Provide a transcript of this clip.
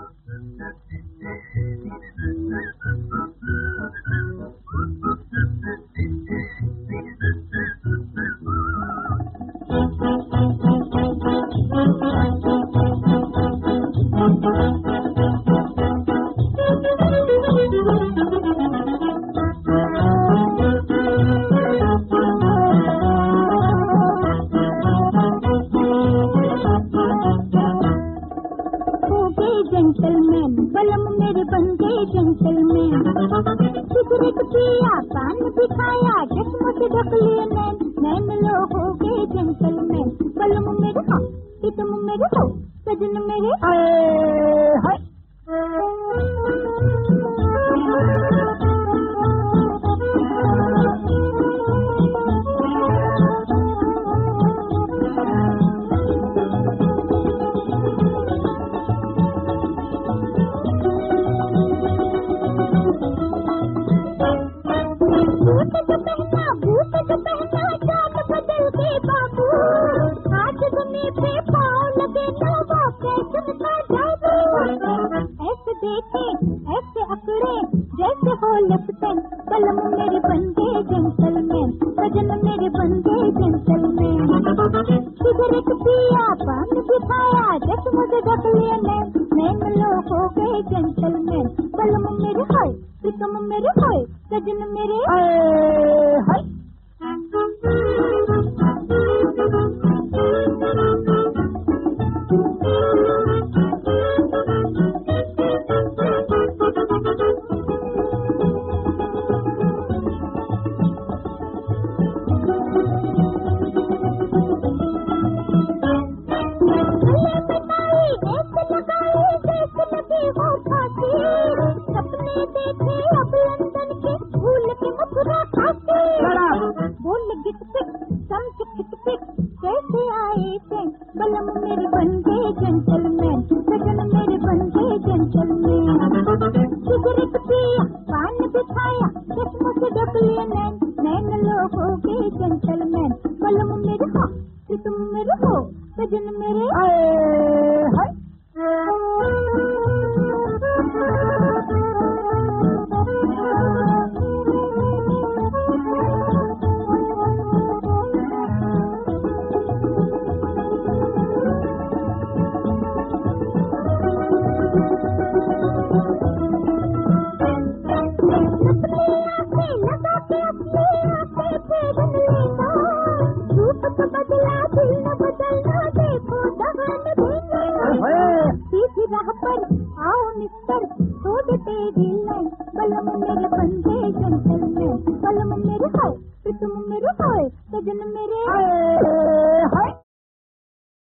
Gentleman बलम मेरे बंदे जेंटलमैन, सिगरेट पिया पान भी खाया चश्मों से ढक लिए नैन लोग हो गए जेंटलमैन। बलम मेरे हो तुम मेरे हो सजन मेरे हाय बूट पहना चाल बदल के बाबू, आज दुनिया पे पाँव लगे ना वो फैशन का जादू। ऐसे देखे ऐसे अकड़े जैसे हो लिपटन, कलम मेरे बंदे जेंटलमैन, सजन मेरे बंदे जेंटलमैन। सिगरेट पिया पान भी खाया चश्मों से ढक लिए नैन लोग हो गए जेंटलमैन। कलम मेरे हाय तुम मेरे हाय सजन मेरे हाय। बलम मेरे बंदे जेंटलमैन, सजन मेरे बंदे जेंटलमैन। सिगरेट पिया पान भी खाया चश्मों से ढक लिए नैन लोग हो गए जेंटलमैन। बलम मेरे हो तुम मेरे हो सजन मेरे हाय। बदला दिल न बदलना देखो दहन देना, सीधी राह पर आओ मिस्टर छोड़ तेरी लाइन। बलम मेरे बंदे जेंटलमैन, बलम मेरे हाय तुम मेरे हाय सजन मेरे